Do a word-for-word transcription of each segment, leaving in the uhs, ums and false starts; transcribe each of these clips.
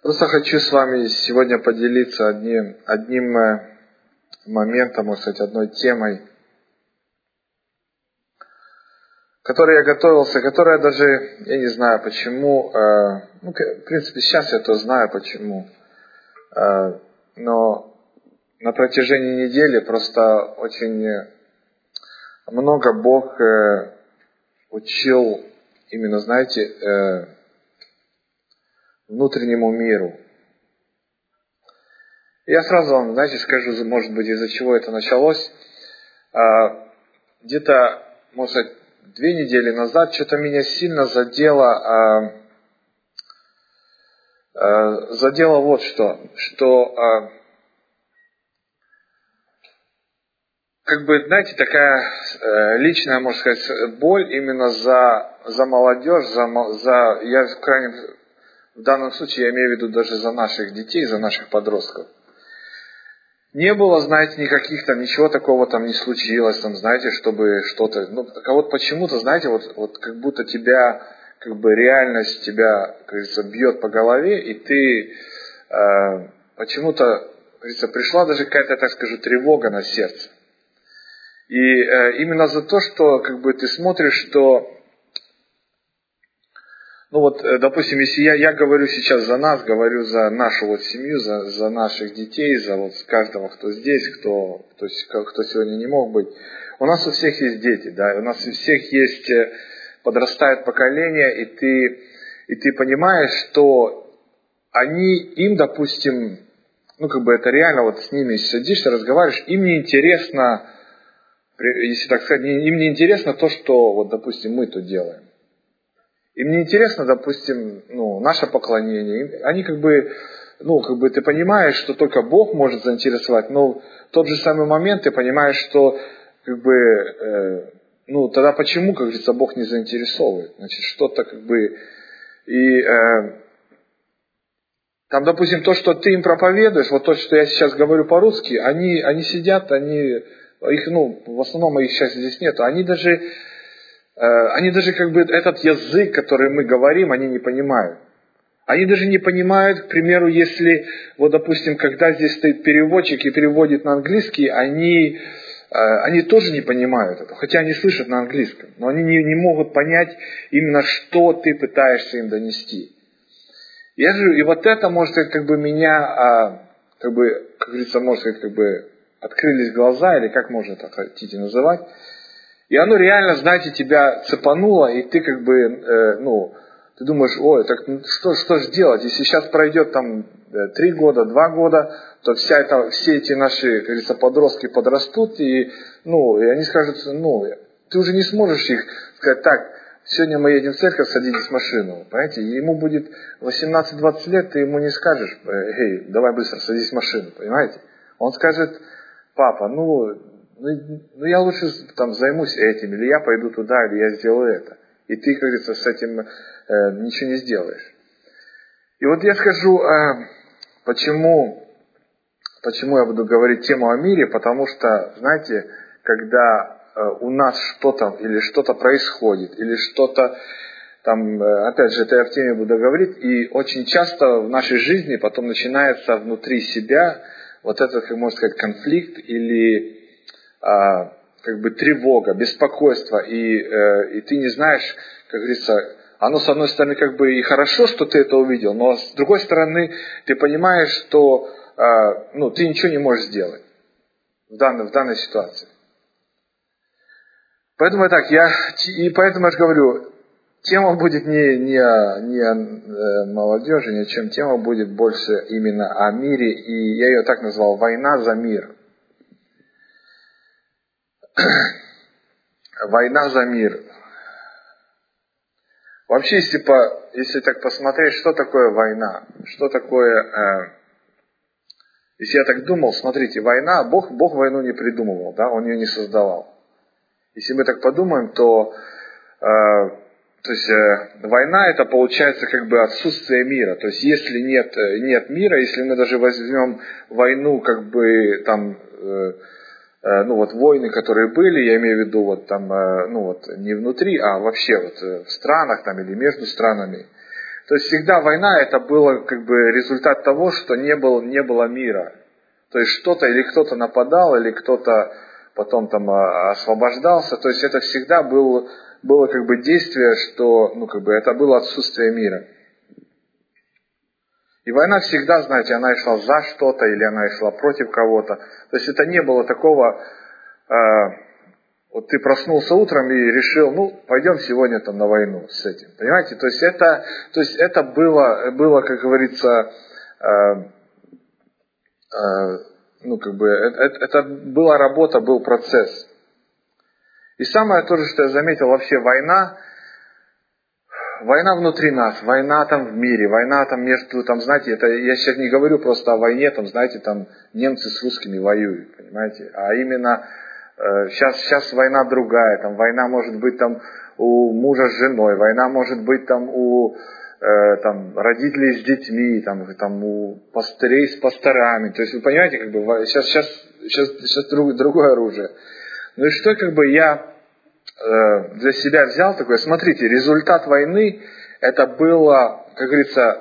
Просто хочу с вами сегодня поделиться одним, одним моментом, может сказать, одной темой, к которой я готовился, которая даже, я не знаю почему, э, ну, в принципе, сейчас я то знаю почему, э, но на протяжении недели просто очень много Бог э, учил именно, знаете, э, внутреннему миру. Я сразу вам, знаете, скажу, может быть, из-за чего это началось. А, где-то, может быть, две недели назад что-то меня сильно задело, а, а, задело вот что, что а, как бы, знаете, такая э, личная, можно сказать, боль именно за, за молодежь, за, за, я в крайнем, в данном случае я имею в виду даже за наших детей, за наших подростков. Не было, знаете, никаких там, ничего такого там не случилось, там, знаете, чтобы что-то, ну, а вот почему-то, знаете, вот, вот как будто тебя, как бы реальность тебя, как говорится, бьет по голове, и ты э, почему-то, как говорится, пришла даже какая-то, так скажу, тревога на сердце. И э, именно за то, что, как бы, ты смотришь, что, ну вот, допустим, если я, я говорю сейчас за нас, говорю за нашу вот семью, за, за наших детей, за вот каждого, кто здесь, кто, кто, кто сегодня не мог быть. У нас у всех есть дети, да, у нас у всех есть, подрастает поколение, и ты, и ты понимаешь, что они, им, допустим, ну как бы это реально, вот с ними сидишься, разговариваешь, им не интересно, если так сказать, им не интересно то, что, вот, допустим, мы тут делаем. Им не интересно, допустим, ну, наше поклонение. Они как бы, ну, как бы ты понимаешь, что только Бог может заинтересовать, но в тот же самый момент ты понимаешь, что, как бы, э, ну, тогда почему, как говорится, Бог не заинтересовывает? Значит, что-то как бы, и э, там, допустим, то, что ты им проповедуешь, вот то, что я сейчас говорю по-русски, они, они сидят, они, их, ну, в основном их сейчас здесь нету, они даже... Они даже как бы этот язык, который мы говорим, они не понимают. Они даже не понимают, к примеру, если, вот допустим, когда здесь стоит переводчик и переводит на английский, они, они тоже не понимают это, хотя они слышат на английском, но они не, не могут понять именно, что ты пытаешься им донести. Я же, и вот это, может сказать, как бы меня, как бы, как говорится, может сказать, как бы открылись глаза, или как можно это хотите называть. И оно реально, знаете, тебя цепануло, и ты как бы, э, ну, ты думаешь, ой, так что, что же делать, если сейчас пройдет там три года, два года, то вся это, все эти наши, как говорится, подростки подрастут, и, ну, и они скажут, ну, ты уже не сможешь их сказать, так, сегодня мы едем в церковь, садитесь в машину, понимаете, и ему будет восемнадцать-двадцать лет, ты ему не скажешь, эй, давай быстро, садись в машину, понимаете, он скажет, папа, ну, Ну, ну, я лучше там займусь этим, или я пойду туда, или я сделаю это. И ты, как говорится, с этим э, ничего не сделаешь. И вот я скажу, э, почему, почему я буду говорить тему о мире, потому что, знаете, когда э, у нас что-то, или что-то происходит, или что-то, там, э, опять же, это я в теме буду говорить, и очень часто в нашей жизни потом начинается внутри себя вот этот, как можно сказать, конфликт, или А, как бы тревога, беспокойство, и, э, и ты не знаешь, как говорится, оно с одной стороны как бы и хорошо, что ты это увидел, но с другой стороны ты понимаешь, что э, ну, ты ничего не можешь сделать в данной, в данной ситуации. Поэтому так, я, и поэтому я же говорю, тема будет не, не, о, не о молодежи, ни о чем, тема будет больше именно о мире, и я ее так назвал «Война за мир». Война за мир. Вообще, если, по, если так посмотреть, что такое война, что такое, э, если я так думал, смотрите, война, Бог, Бог войну не придумывал, да, Он ее не создавал. Если мы так подумаем, то, э, то есть, э, война это получается как бы отсутствие мира. То есть, если нет, нет мира, если мы даже возьмем войну, как бы там, э, ну вот войны, которые были, я имею в виду вот там, ну вот не внутри, а вообще вот в странах там или между странами, То есть всегда война это было как бы результат того, что не было, не было мира. То есть что-то или кто-то нападал, или кто-то потом там освобождался. То есть это всегда был, было как бы действие, что ну, как бы это было отсутствие мира. И война всегда, знаете, она шла за что-то, или она шла против кого-то. То есть это не было такого, э, вот ты проснулся утром и решил, ну, пойдем сегодня там на войну с этим. Понимаете? То есть это, то есть это было, было, как говорится, э, э, ну, как бы, это, это была работа, был процесс. И самое тоже, что я заметил, вообще война, Война внутри нас, война там в мире, война там между, там, знаете, это я сейчас не говорю просто о войне, там, знаете, там немцы с русскими воюют, понимаете, а именно э, сейчас, сейчас война другая, там война может быть там у мужа с женой, война может быть там у э, там, родителей с детьми, там, там у пастырей с пасторами, то есть вы понимаете, как бы сейчас, сейчас, сейчас, сейчас друг, другое оружие. Ну и что как бы я для себя взял такое, смотрите, результат войны это было, как говорится,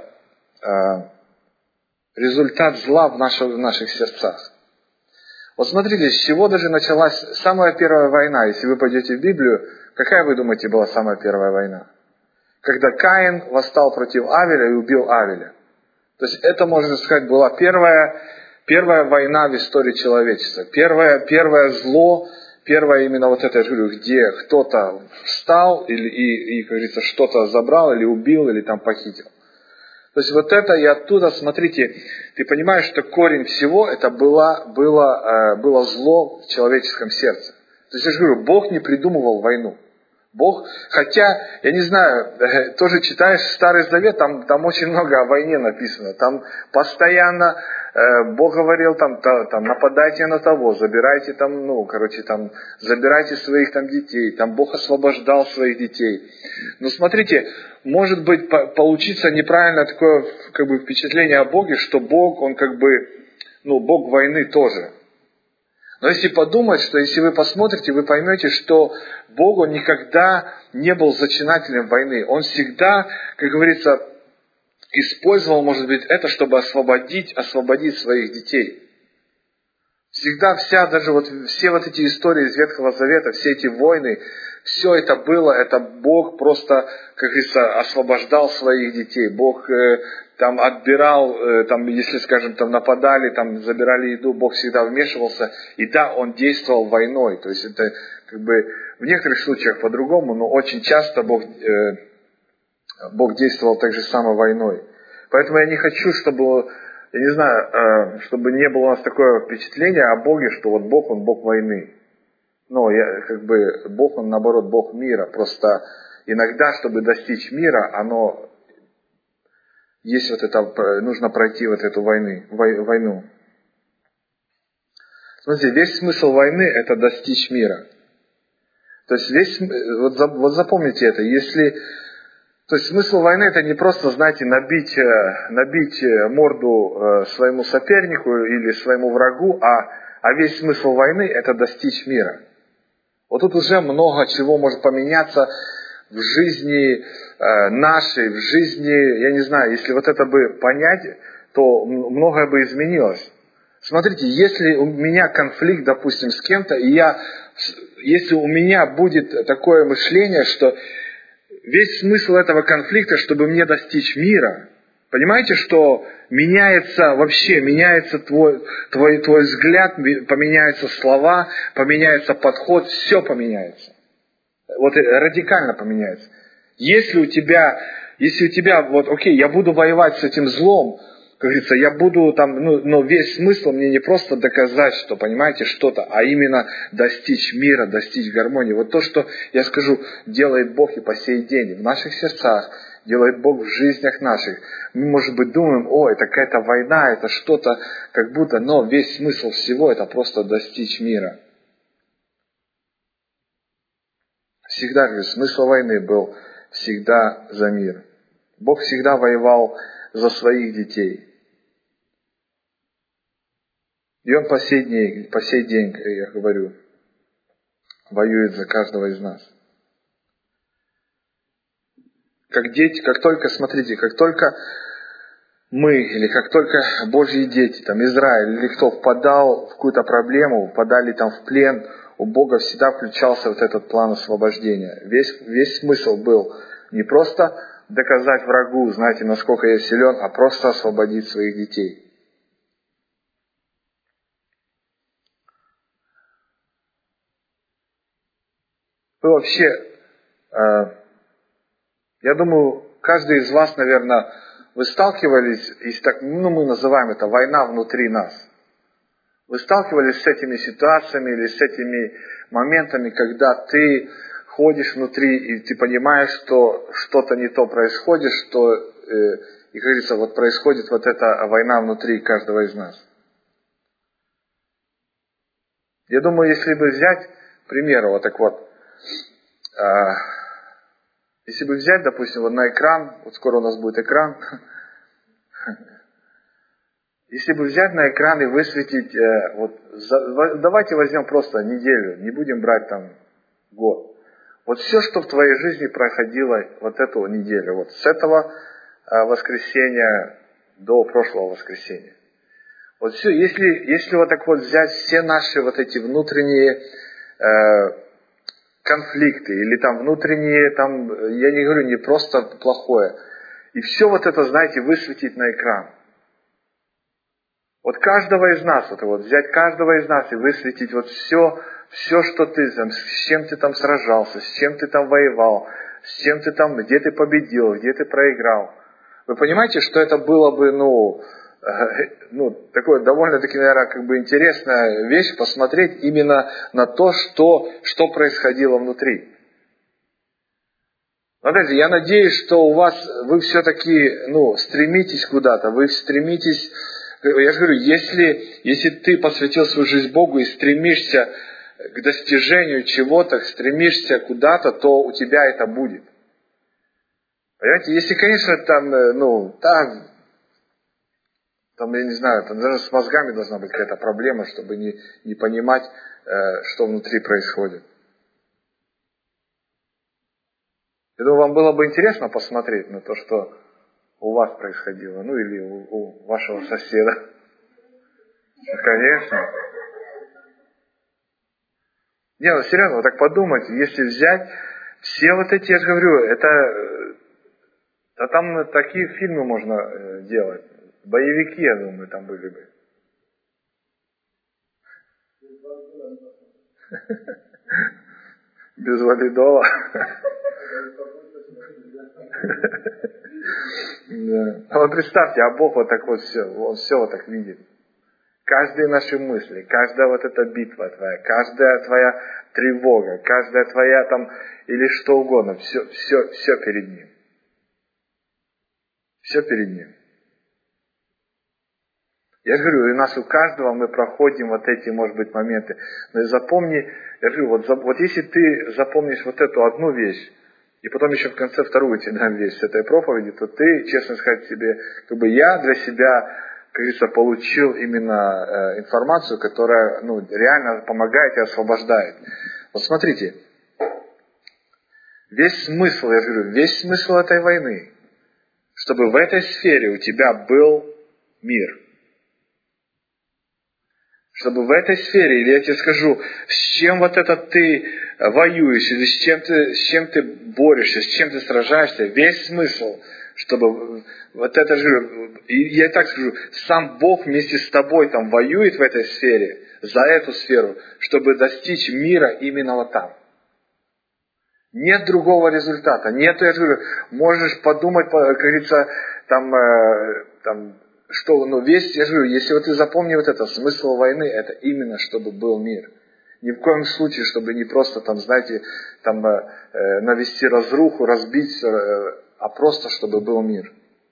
результат зла в наших, в наших сердцах. Вот смотрите, с чего даже началась самая первая война, если вы пойдете в Библию, какая вы думаете была самая первая война? Когда Каин восстал против Авеля и убил Авеля. То есть это, можно сказать, была первая, первая война в истории человечества, первое, первое зло. Первое именно вот это, я говорю, где кто-то встал или, и, и, как говорится, что-то забрал или убил, или там похитил. То есть вот это и оттуда, смотрите, ты понимаешь, что корень всего это было, было, было зло в человеческом сердце. То есть я же говорю, Бог не придумывал войну. Бог, хотя, я не знаю, тоже читаешь Старый Завет, там, там очень много о войне написано. Там постоянно э, Бог говорил, там, та, там, нападайте на того, забирайте там, ну, короче, там, забирайте своих там детей. Там Бог освобождал своих детей. Но смотрите, может быть, по- получится неправильно такое, как бы, впечатление о Боге, что Бог, Он как бы, ну, Бог войны тоже. Но если подумать, что если вы посмотрите, вы поймете, что Бог Он никогда не был зачинателем войны. Он всегда, как говорится, использовал, может быть, это, чтобы освободить, освободить своих детей. Всегда вся, даже вот все вот эти истории из Ветхого Завета, все эти войны, все это было, это Бог просто, как говорится, освобождал своих детей. Бог э, там отбирал, э, там, если, скажем, там нападали, там забирали еду, Бог всегда вмешивался. И да, Он действовал войной. То есть это как бы в некоторых случаях по-другому, но очень часто Бог, э, Бог действовал так же само войной. Поэтому я не хочу, чтобы, я не знаю, э, чтобы не было у нас такое впечатление о Боге, что вот Бог, Он Бог войны. Но я, как бы, Бог, Он наоборот Бог мира. Просто иногда, чтобы достичь мира, оно есть вот это, нужно пройти вот эту войны, войну. Смотрите, весь смысл войны это достичь мира. То есть весь, вот, вот запомните это, если, то есть смысл войны это не просто, знаете, набить, набить морду своему сопернику или своему врагу, а, а весь смысл войны это достичь мира. Вот тут уже много чего может поменяться в жизни э, нашей, в жизни, я не знаю, если вот это бы понять, то многое бы изменилось. Смотрите, если у меня конфликт, допустим, с кем-то, и я, если у меня будет такое мышление, что весь смысл этого конфликта, чтобы мне достичь мира, понимаете, что меняется вообще, меняется твой, твой, твой взгляд, поменяются слова, поменяется подход, все поменяется. Вот радикально поменяется. Если у тебя, если у тебя, вот, окей, я буду воевать с этим злом, как говорится, я буду там, ну, но весь смысл мне не просто доказать, что, понимаете, что-то, а именно достичь мира, достичь гармонии. Вот то, что, я скажу, делает Бог и по сей день в наших сердцах, делает Бог в жизнях наших. Мы, может быть, думаем, о, это какая-то война, это что-то, как будто, но весь смысл всего это просто достичь мира. Всегда, говорю, смысл войны был всегда за мир. Бог всегда воевал за своих детей. И Он по сей день, по сей день, я говорю, воюет за каждого из нас. как дети, как только, смотрите, как только мы, или как только Божьи дети, там, Израиль, или кто впадал в какую-то проблему, впадали там в плен, у Бога всегда включался вот этот план освобождения. Весь, весь смысл был не просто доказать врагу, знаете, насколько я силен, а просто освободить своих детей. Вы вообще, э, я думаю, каждый из вас, наверное, вы сталкивались, если так, ну, мы называем это война внутри нас. Вы сталкивались с этими ситуациями или с этими моментами, когда ты ходишь внутри и ты понимаешь, что что-то не то происходит, что, э, и, как говорится, вот происходит вот эта война внутри каждого из нас. Я думаю, если бы взять, к примеру, вот так вот, э, если бы взять, допустим, вот на экран, вот скоро у нас будет экран, если бы взять на экран и высветить, э, вот, за, давайте возьмем просто неделю, не будем брать там год. Вот все, что в твоей жизни проходило вот эту неделю, вот с этого э, воскресенья до прошлого воскресенья. Вот все, если, если вот так вот взять все наши вот эти внутренние э, конфликты, или там внутренние, там, я не говорю, не просто плохое, и все вот это, знаете, высветить на экран. Вот каждого из нас, вот, вот взять каждого из нас и высветить вот все, все, что ты там, с чем ты там сражался, с чем ты там воевал, с чем ты там, где ты победил, где ты проиграл. Вы понимаете, что это было бы, ну, э, ну, такое довольно-таки, наверное, как бы интересная вещь, посмотреть именно на то, что, что происходило внутри. Смотрите, я надеюсь, что у вас, вы все-таки, ну, стремитесь куда-то, вы стремитесь. Я же говорю, если, если ты посвятил свою жизнь Богу и стремишься к достижению чего-то, стремишься куда-то, то у тебя это будет. Понимаете, если, конечно, там, ну, там, там, я не знаю, там даже с мозгами должна быть какая-то проблема, чтобы не, не понимать, э, что внутри происходит. Я думаю, вам было бы интересно посмотреть на то, что у вас происходило, ну или у, у вашего соседа. Конечно. Не, ну серьезно, вот так подумать, если взять все вот эти, я же говорю, это, а там такие фильмы можно делать, боевики, я думаю, там были бы. Без валидола. Да. А вот представьте, а Бог вот так вот все, Он все вот так видит. Каждые наши мысли, каждая вот эта битва твоя, каждая твоя тревога, каждая твоя там, или что угодно, все, все, все перед Ним. Все перед Ним. Я же говорю, и у нас у каждого мы проходим вот эти, может быть, моменты. Но запомни, я говорю, вот, вот если ты запомнишь вот эту одну вещь, и потом еще в конце вторую тебе дам вещь с этой проповеди, то ты, честно сказать себе, как бы я для себя, как говорится, получил именно э, информацию, которая, ну, реально помогает и освобождает. Вот смотрите, весь смысл, я же говорю, весь смысл этой войны, чтобы в этой сфере у тебя был мир. Чтобы в этой сфере, или я тебе скажу, с чем вот это ты воюешь, или с чем ты, с чем ты борешься, с чем ты сражаешься, весь смысл, чтобы вот это же, и я так скажу, сам Бог вместе с тобой там воюет в этой сфере, за эту сферу, чтобы достичь мира именно вот там. Нет другого результата. Нет, я говорю, можешь подумать, как говорится, там, э, там, что, ну, весь, я говорю, если вот ты запомни вот это, смысл войны, это именно, чтобы был мир. Ни в коем случае, чтобы не просто там, знаете, там, э, навести разруху, разбить, э, а просто, чтобы был мир.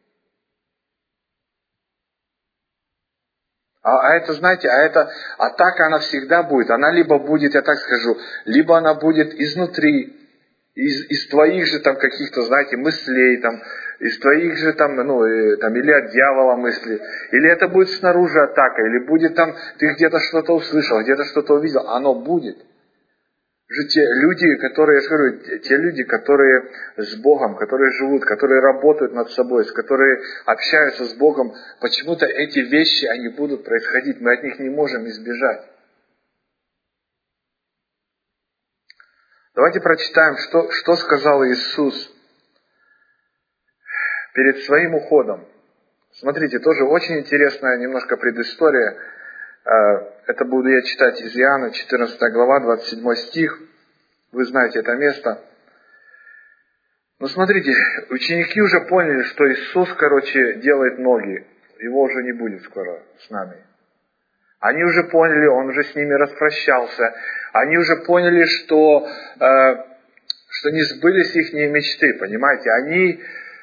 А, а это, знаете, а эта атака, она всегда будет. Она либо будет, я так скажу, либо она будет изнутри, из, из твоих же там каких-то, знаете, мыслей, там, из твоих же там, ну, э, там, или от дьявола мысли, или это будет снаружи атака, или будет там, ты где-то что-то услышал, где-то что-то увидел, оно будет. Же те люди, которые, я же говорю, те люди, которые с Богом, которые живут, которые работают над собой, которые общаются с Богом, почему-то эти вещи, они будут происходить, мы от них не можем избежать. Давайте прочитаем, что, что сказал Иисус перед своим уходом. Смотрите, тоже очень интересная немножко предыстория. Это буду я читать из Иоанна, четырнадцатая глава, двадцать седьмой стих. Вы знаете это место. Но смотрите, ученики уже поняли, что Иисус, короче, делает ноги. Его уже не будет скоро с нами. Они уже поняли, Он уже с ними распрощался. Они уже поняли, что, э, что не сбылись их мечты, понимаете. Они,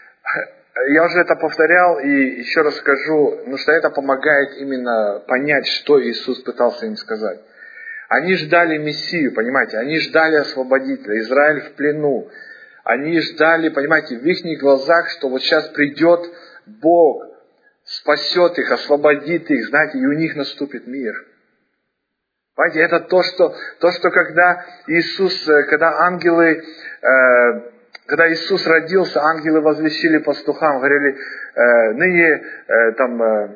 я уже это повторял и еще раз скажу, потому что это помогает именно понять, что Иисус пытался им сказать. Они ждали Мессию, понимаете, они ждали освободителя, Израиль в плену. Они ждали, понимаете, в их глазах, что вот сейчас придет Бог, спасет их, освободит их, знаете, и у них наступит мир. Понимаете, это то, что, то, что когда Иисус, когда ангелы, э, когда Иисус родился, ангелы возвещили пастухам, говорили, э, ныне э, там, э,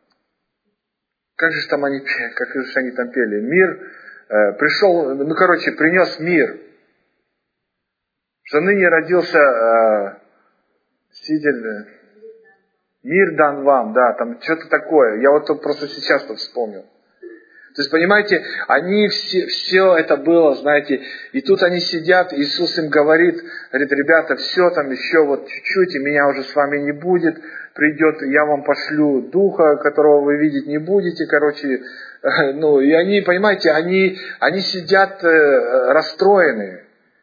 как же там они, как же они там пели, мир, э, пришел, ну короче, принес мир. Что ныне родился э, Сидель, мир дан вам, да, там что-то такое. Я вот просто сейчас-то вспомнил. То есть, понимаете, они все, все это было, знаете, и тут они сидят, Иисус им говорит, говорит, ребята, все там еще вот чуть-чуть, и меня уже с вами не будет, придет, я вам пошлю Духа, которого вы видеть не будете, короче, э, ну, и они, понимаете, они, они сидят э, расстроенные.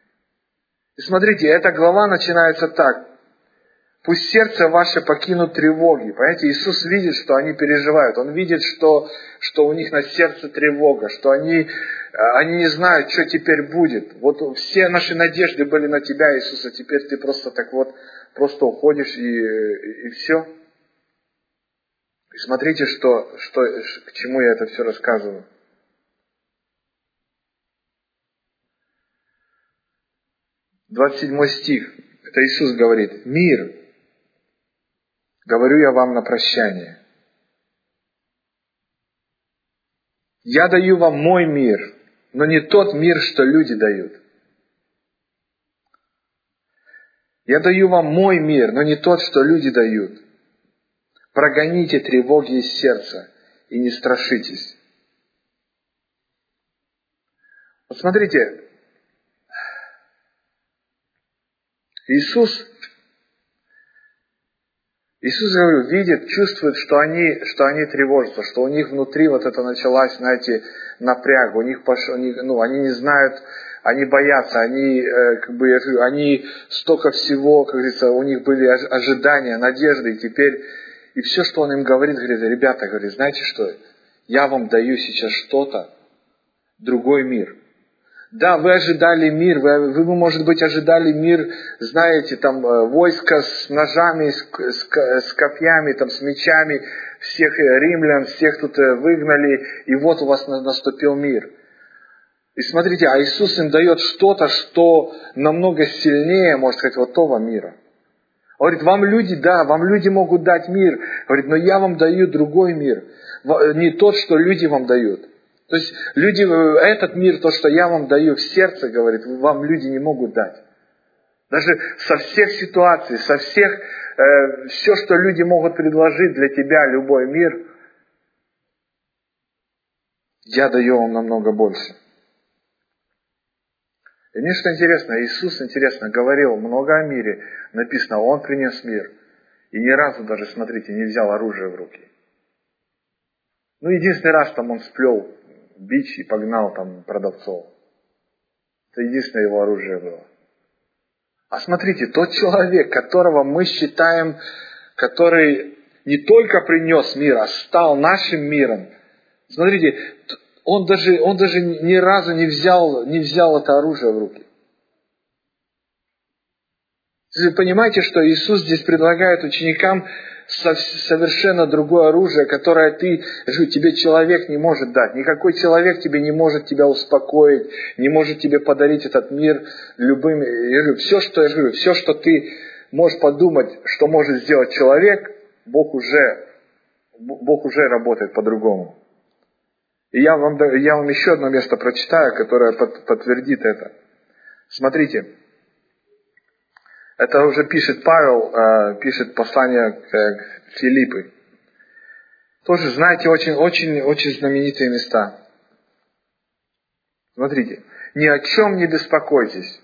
И смотрите, эта глава начинается так. Пусть сердце ваше покинут тревоги. Понимаете, Иисус видит, что они переживают. Он видит, что, что у них на сердце тревога, что они, они не знают, что теперь будет. Вот все наши надежды были на Тебя, Иисус, а теперь Ты просто так вот, просто уходишь и, и, и все. И смотрите, что, что, к чему я это все рассказываю. двадцать седьмой стих. Это Иисус говорит, мир говорю я вам на прощание. Я даю вам мой мир, но не тот мир, что люди дают. Я даю вам мой мир, но не тот, что люди дают. Прогоните тревоги из сердца и не страшитесь. Вот смотрите, Иисус Иисус, говорю, видит, чувствует, что они, что они тревожатся, что у них внутри вот это началась, знаете, напряг, у них пошло, ну, они не знают, они боятся, они, э, как бы, я говорю, они столько всего, как говорится, у них были ожидания, надежды, и теперь, и все, что Он им говорит, говорит, ребята, говорит, знаете что, я вам даю сейчас что-то, другой мир. Да, вы ожидали мир, вы, вы, может быть, ожидали мир, знаете, там, войска с ножами, с, с, с копьями, там, с мечами, всех римлян, всех тут выгнали, и вот у вас наступил мир. И смотрите, а Иисус им дает что-то, что намного сильнее, можно сказать, вот того мира. Он говорит, вам люди, да, вам люди могут дать мир, говорит, но я вам даю другой мир, не тот, что люди вам дают. То есть люди, этот мир, то, что я вам даю в сердце, говорит, вам люди не могут дать. Даже со всех ситуаций, со всех, э, все, что люди могут предложить для тебя, любой мир, я даю вам намного больше. И мне что интересно, Иисус, интересно, говорил много о мире, написано, Он принес мир. И ни разу даже, смотрите, не взял оружие в руки. Ну, единственный раз там Он сплел бич и погнал там продавцов. Это единственное его оружие было. А смотрите, тот человек, которого мы считаем, который не только принес мир, а стал нашим миром. Смотрите, он даже, он даже ни разу не взял, не взял это оружие в руки. Вы понимаете, что Иисус здесь предлагает ученикам совершенно другое оружие, которое ты, тебе человек не может дать. Никакой человек тебе не может тебя успокоить, не может тебе подарить этот мир любым. Все, что я говорю, все, что ты можешь подумать, что может сделать человек, Бог уже, Бог уже работает по-другому. И я вам, я вам еще одно место прочитаю, которое под, подтвердит это. Смотрите. Это уже пишет Павел, пишет послание к Филиппу. Тоже, знаете, очень, очень, очень знаменитые места. Смотрите. Ни о чем не беспокойтесь.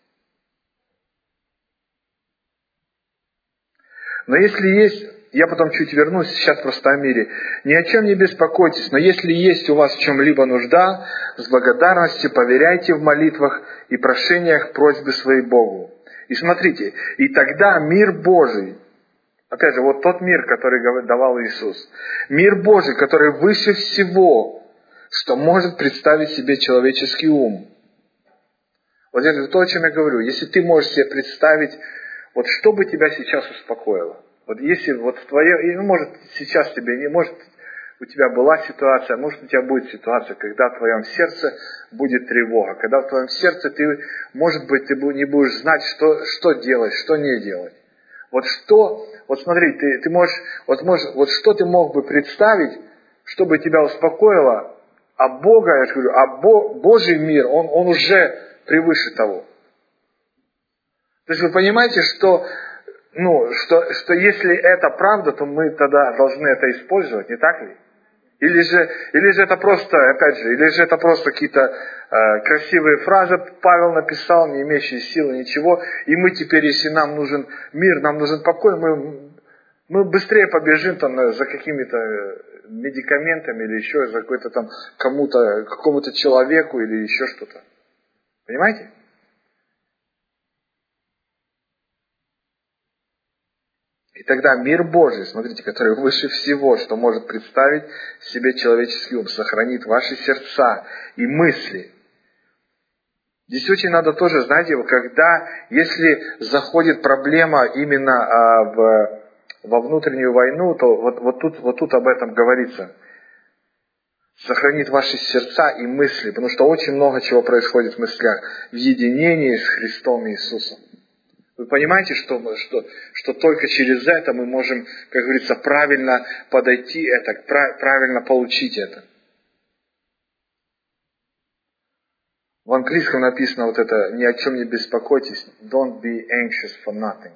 Но если есть, я потом чуть вернусь, сейчас просто о мире. Ни о чем не беспокойтесь, но если есть у вас в чем-либо нужда, с благодарностью поверяйте в молитвах и прошениях просьбы своей Богу. И смотрите, и тогда мир Божий, опять же, вот тот мир, который давал Иисус, мир Божий, который выше всего, что может представить себе человеческий ум. Вот это то, о чем я говорю. Если ты можешь себе представить, вот что бы тебя сейчас успокоило. Вот если вот твое, ну, может, сейчас тебе не может, у тебя была ситуация, может, у тебя будет ситуация, когда в твоем сердце будет тревога, когда в твоем сердце ты, может быть, ты не будешь знать, что, что делать, что не делать. Вот что, вот смотри, ты, ты можешь, вот можешь, вот что ты мог бы представить, чтобы тебя успокоило, а Бога, я же говорю, а Бо, Божий мир, он, он уже превыше того. То есть вы понимаете, что, ну, что, что если это правда, то мы тогда должны это использовать, не так ли? Или же, или же это просто, опять же, или же это просто какие-то э, красивые фразы Павел написал, не имеющие силы, ничего, и мы теперь, если нам нужен мир, нам нужен покой, мы, мы быстрее побежим там за какими-то медикаментами или еще за какой-то там кому-то, какому-то человеку или еще что-то. Понимаете? И тогда мир Божий, смотрите, который выше всего, что может представить себе человеческий ум, сохранит ваши сердца и мысли. Здесь очень надо тоже, знаете, когда, если заходит проблема именно а, в, во внутреннюю войну, то вот, вот, тут, вот тут об этом говорится. Сохранит ваши сердца и мысли, потому что очень много чего происходит в мыслях в единении с Христом Иисусом. Вы понимаете, что, что, что только через это мы можем, как говорится, правильно подойти это, правильно получить это. В английском написано вот это, ни о чем не беспокойтесь, don't be anxious for nothing.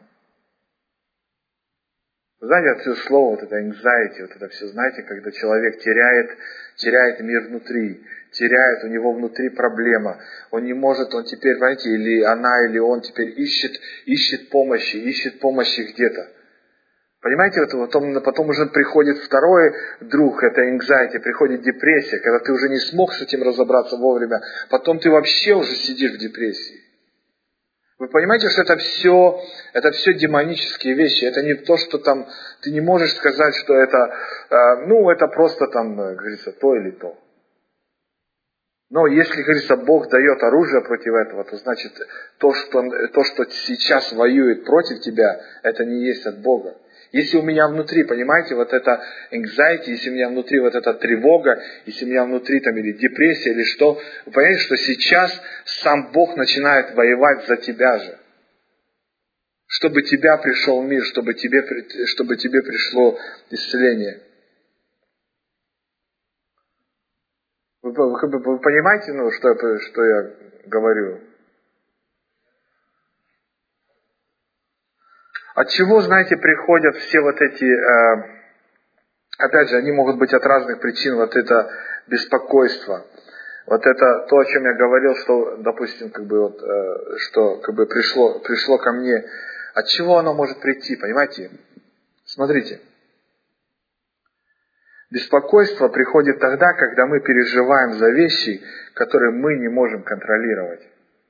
Вы знаете, это все слово, вот это anxiety, вот это все, знаете, когда человек теряет, теряет мир внутри, теряет, у него внутри проблема. Он не может, он теперь, знаете, или она, или он теперь ищет, ищет помощи, ищет помощи где-то. Понимаете, вот, потом, потом уже приходит второй друг, это anxiety, приходит депрессия, когда ты уже не смог с этим разобраться вовремя, потом ты вообще уже сидишь в депрессии. Вы понимаете, что это все, это все демонические вещи. Это не то, что там, ты не можешь сказать, что это, э, ну, это просто там, говорится, то или то. Но если, говорится, Бог дает оружие против этого, то значит, то, что, то, что сейчас воюет против тебя, это не есть от Бога. Если у меня внутри, понимаете, вот это anxiety, если у меня внутри вот эта тревога, если у меня внутри там или депрессия, или что, вы понимаете, что сейчас сам Бог начинает воевать за тебя же. Чтобы тебя пришел мир, чтобы тебе, чтобы тебе пришло исцеление. Вы, вы, вы понимаете, ну, что, что я говорю? От чего, знаете, приходят все вот эти, э, опять же, они могут быть от разных причин, вот это беспокойство. Вот это то, о чем я говорил, что, допустим, как бы вот, э, что как бы пришло, пришло ко мне. От чего оно может прийти, понимаете? Смотрите. Беспокойство приходит тогда, когда мы переживаем за вещи, которые мы не можем контролировать.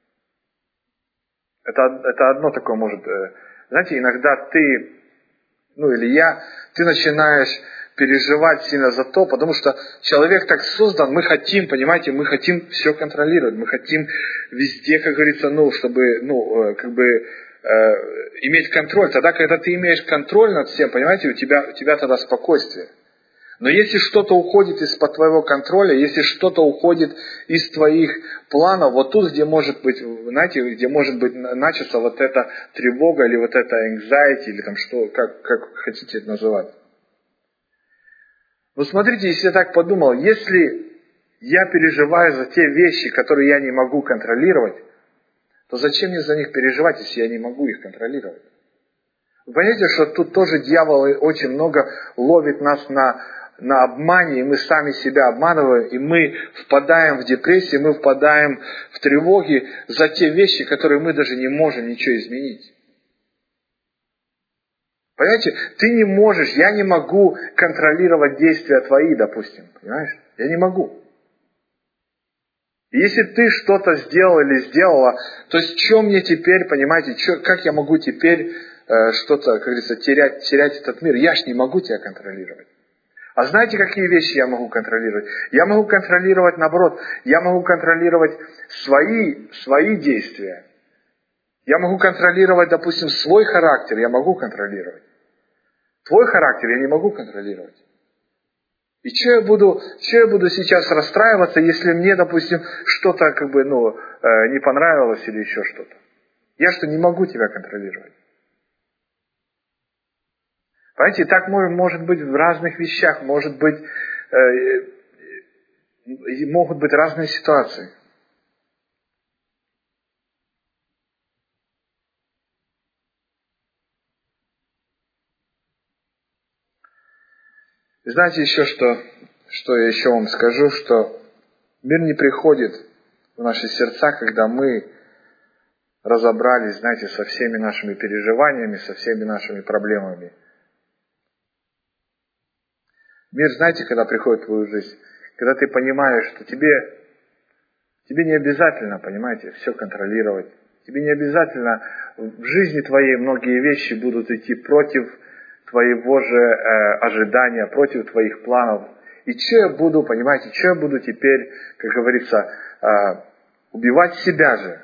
Это, это одно такое может... Э, Знаете, иногда ты, ну или я, ты начинаешь переживать сильно за то, потому что человек так создан, мы хотим, понимаете, мы хотим все контролировать, мы хотим везде, как говорится, ну, чтобы, ну, как бы, э, иметь контроль. Тогда, когда ты имеешь контроль над всем, понимаете, у тебя, у тебя тогда спокойствие. Но если что-то уходит из-под твоего контроля, если что-то уходит из твоих планов, вот тут, где может быть, знаете, где может быть начаться вот эта тревога, или вот эта anxiety, или там что, как, как хотите это называть. Ну смотрите, если я так подумал, если я переживаю за те вещи, которые я не могу контролировать, то зачем мне за них переживать, если я не могу их контролировать? Вы понимаете, что тут тоже дьявол очень много ловит нас на, на обмане, и мы сами себя обманываем, и мы впадаем в депрессию, мы впадаем в тревоги за те вещи, которые мы даже не можем ничего изменить. Понимаете, ты не можешь, я не могу контролировать действия твои, допустим, понимаешь? Я не могу. И если ты что-то сделал или сделала, то есть что мне теперь, понимаете, что, как я могу теперь э, что-то, как говорится, терять, терять этот мир? Я ж не могу тебя контролировать. А знаете, какие вещи я могу контролировать? Я могу контролировать, наоборот, я могу контролировать свои, свои действия. Я могу контролировать, допустим, свой характер, я могу контролировать. Твой характер я не могу контролировать. И что я буду, что я буду сейчас расстраиваться, если мне, допустим, что-то как бы, ну, э, не понравилось или еще что-то? Я что, не могу тебя контролировать? Понимаете, так может, может быть в разных вещах, может быть, э, э, могут быть разные ситуации. И знаете еще что, что я еще вам скажу, что мир не приходит в наши сердца, когда мы разобрались, знаете, со всеми нашими переживаниями, со всеми нашими проблемами. Мир, знаете, когда приходит в твою жизнь, когда ты понимаешь, что тебе, тебе не обязательно, понимаете, все контролировать. Тебе не обязательно, в жизни твоей многие вещи будут идти против твоего же э, ожидания, против твоих планов. И что я буду, понимаете, что я буду теперь, как говорится, э, убивать себя же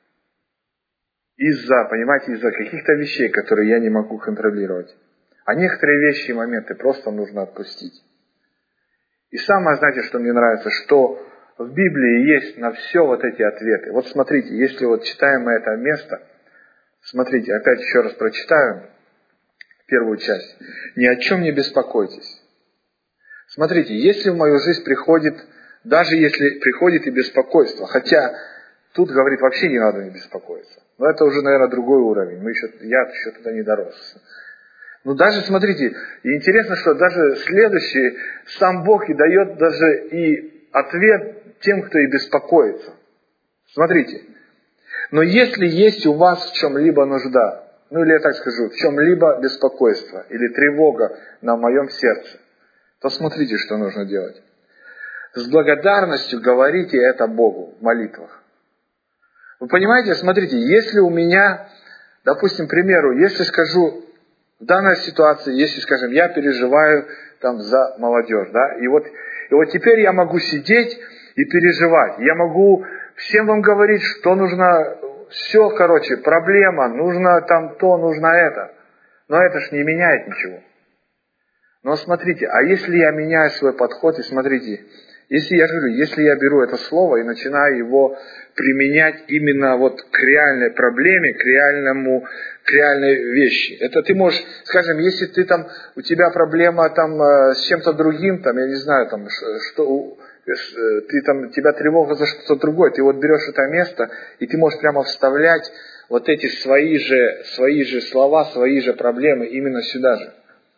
из-за, понимаете, из-за каких-то вещей, которые я не могу контролировать. А некоторые вещи и моменты просто нужно отпустить. И самое, знаете, что мне нравится, что в Библии есть на все вот эти ответы. Вот смотрите, если вот читаем мы это место, смотрите, опять еще раз прочитаю первую часть. Ни о чем не беспокойтесь. Смотрите, если в мою жизнь приходит, даже если приходит и беспокойство, хотя тут, говорит, вообще не надо не беспокоиться. Но это уже, наверное, другой уровень. Мы еще, я еще туда не дорос. Ну даже, смотрите, и интересно, что даже следующий, сам Бог и дает даже и ответ тем, кто и беспокоится. Смотрите. Но если есть у вас в чем-либо нужда, ну или я так скажу, в чем-либо беспокойство или тревога на моем сердце, то смотрите, что нужно делать. С благодарностью говорите это Богу в молитвах. Вы понимаете, смотрите, если у меня, допустим, к примеру, если скажу, в данной ситуации, если, скажем, я переживаю там за молодежь, да, и вот, и вот теперь я могу сидеть и переживать, я могу всем вам говорить, что нужно, все, короче, проблема, нужно там то, нужно это, но это ж не меняет ничего. Но смотрите, а если я меняю свой подход, и смотрите, если я говорю, если я беру это слово и начинаю его применять именно вот к реальной проблеме, к реальному, к реальной вещи. Это ты можешь, скажем, если ты там, у тебя проблема там с чем-то другим, там, я не знаю, там, что, ты там, тебя тревога за что-то другое, ты вот берешь это место, и ты можешь прямо вставлять вот эти свои же, свои же слова, свои же проблемы именно сюда же.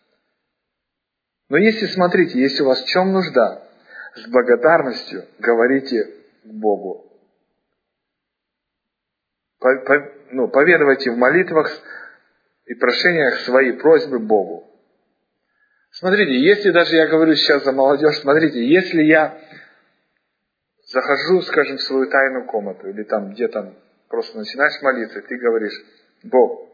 Но если, смотрите, если у вас в чем нужда, с благодарностью говорите к Богу. По, по, ну, поведывайте в молитвах и прошениях свои просьбы Богу. Смотрите, если даже я говорю сейчас за молодежь, смотрите, если я захожу, скажем, в свою тайную комнату, или там где-то просто начинаешь молиться, и ты говоришь, Бог,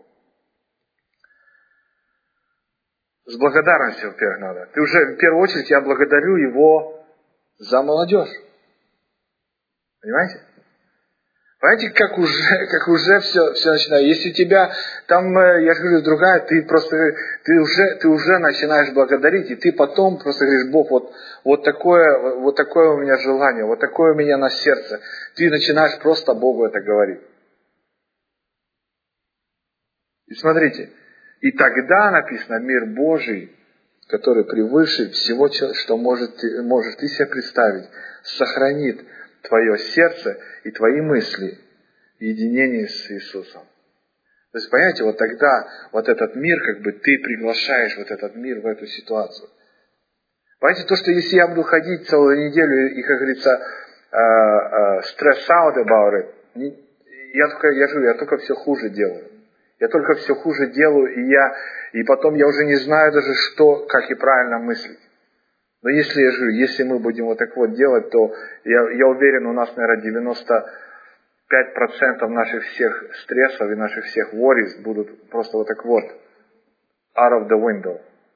с благодарностью, во-первых, надо. Ты уже, в первую очередь, я благодарю Его за молодежь. Понимаете? Понимаете, как уже, как уже все, все начинает. Если у тебя там, я же говорю, другая, ты просто, ты уже, ты уже начинаешь благодарить, и ты потом просто говоришь: Бог, вот, вот такое, вот такое у меня желание, вот такое у меня на сердце. Ты начинаешь просто Богу это говорить. И смотрите, и тогда написано: мир Божий, который превыше всего, что может, можешь ты себе представить, сохранит твое сердце и твои мысли в единении с Иисусом. То есть, понимаете, вот тогда вот этот мир, как бы ты приглашаешь вот этот мир в эту ситуацию. Понимаете, то, что если я буду ходить целую неделю и, как говорится, stress out about it, я только, я же, я только все хуже делаю. Я только все хуже делаю, и я, и потом я уже не знаю даже, что, как и правильно мыслить. Но если, я же, если мы будем вот так вот делать, то я, я уверен, у нас, наверное, девяносто пять процентов наших всех стрессов и наших всех worries будут просто вот так вот out of the window.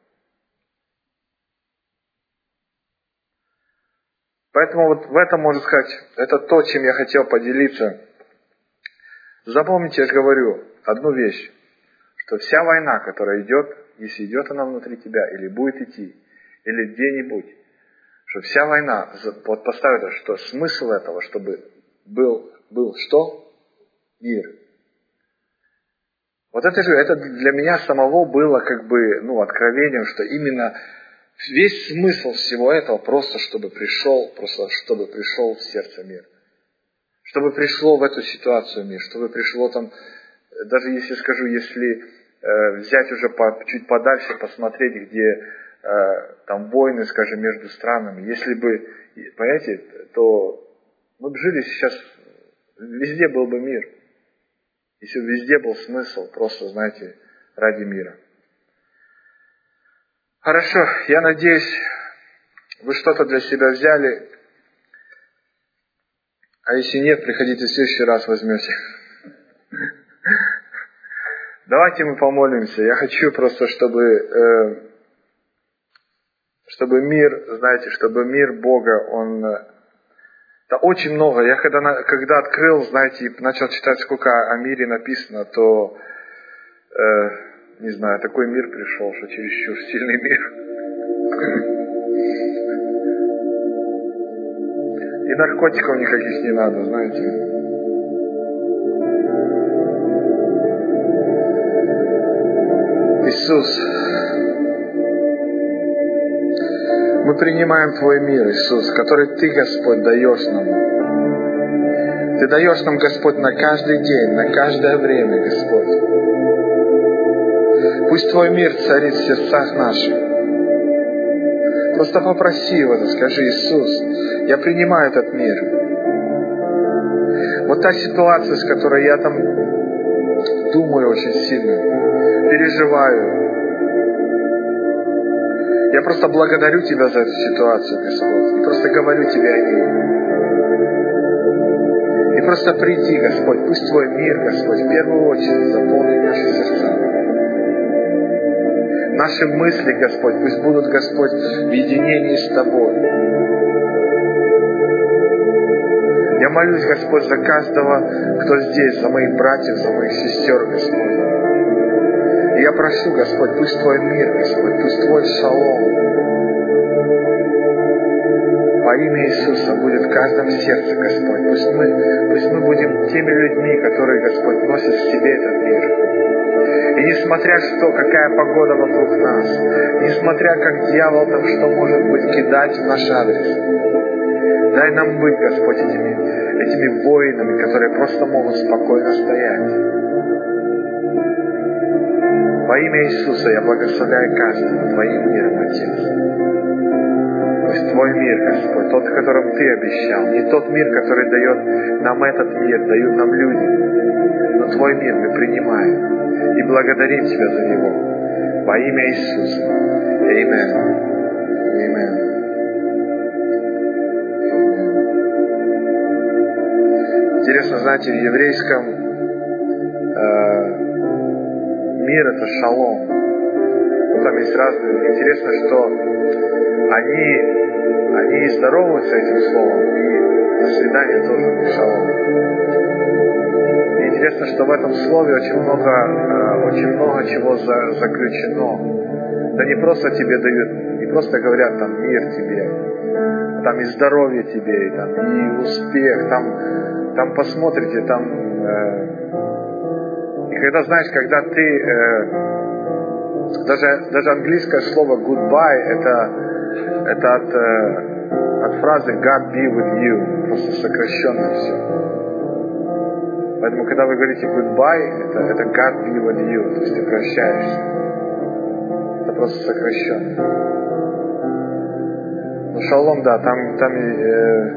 Поэтому вот в этом, можно сказать, это то, чем я хотел поделиться. Запомните, я же говорю, одну вещь, что вся война, которая идет, если идет она внутри тебя, или будет идти, или где-нибудь, что вся война, вот поставить, что смысл этого, чтобы был, был что? Мир. Вот это же, это для меня самого было как бы, ну, откровением, что именно весь смысл всего этого просто, чтобы пришел, просто чтобы пришел в сердце мир. Чтобы пришло в эту ситуацию мир, чтобы пришло там, даже если скажу, если э, взять уже по, чуть подальше, посмотреть, где э, там войны, скажем, между странами, если бы, понимаете, то мы бы жили сейчас, везде был бы мир. Если бы везде был смысл, просто, знаете, ради мира. Хорошо, я надеюсь, вы что-то для себя взяли. А если нет, приходите в следующий раз, возьмете. Давайте мы помолимся. Я хочу просто, чтобы, э, чтобы мир, знаете, чтобы мир Бога, он... Да очень много. Я когда, когда открыл, знаете, и начал читать, сколько о мире написано, то, э, не знаю, такой мир пришел, что чересчур сильный мир. И наркотиков никаких не надо, знаете. Иисус, мы принимаем Твой мир, Иисус, который Ты, Господь, даешь нам. Ты даешь нам, Господь, на каждый день, на каждое время, Господь. Пусть Твой мир царит в сердцах наших. Просто попроси Его, скажи: Иисус, я принимаю этот мир. Вот та ситуация, с которой я там думаю очень сильно, переживаю. Я просто благодарю Тебя за эту ситуацию, Господь. И просто говорю Тебе о ней. И просто приди, Господь, пусть Твой мир, Господь, в первую очередь заполнит наши сердца. Наши мысли, Господь, пусть будут, Господь, в единении с Тобой. Я молюсь, Господь, за каждого, кто здесь, за моих братьев, за моих сестер, Господь. И я прошу, Господь, пусть Твой мир, Господь, пусть Твой шалом во имя Иисуса будет в каждом сердце, Господь. Пусть мы, пусть мы будем теми людьми, которые, Господь, носят в себе этот мир. И несмотря что, какая погода вокруг нас, несмотря как дьявол там что может быть кидать в наш адрес, дай нам быть, Господь, этими, этими воинами, которые просто могут спокойно стоять. Во имя Иисуса я благословляю каждого Твоим миром, Отец. Пусть Твой мир, Господь, тот, которым Ты обещал, не тот мир, который дает нам этот мир, дают нам люди, но Твой мир мы принимаем и благодарим Тебя за него. Во имя Иисуса. Аминь. Аминь. Интересно, знаете, в еврейском э, мир это шалом. Ну, там есть разные. Интересно, что они, они и здороваются этим словом, и до свидания тоже шалом. интересно, что в этом слове очень много, э, очень много чего за, заключено. Да не просто тебе дают, не просто говорят там мир тебе, там и здоровье тебе, и, там, и успех, там, там посмотрите, там, э, и когда, знаешь, когда ты, э, даже, даже английское слово goodbye, это, это от, э, от фразы God be with you, просто сокращенно все. Поэтому, когда вы говорите goodbye, это, это God be with you, то есть ты прощаешься. Это просто сокращенно. Ну, шалом, да, там, там, э,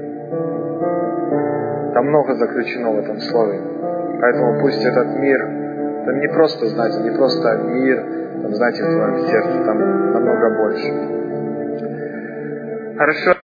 там много заключено в этом слове. Поэтому пусть этот мир, там не просто, знаете, не просто мир, там, знаете, в твоем сердце, там намного больше. Хорошо.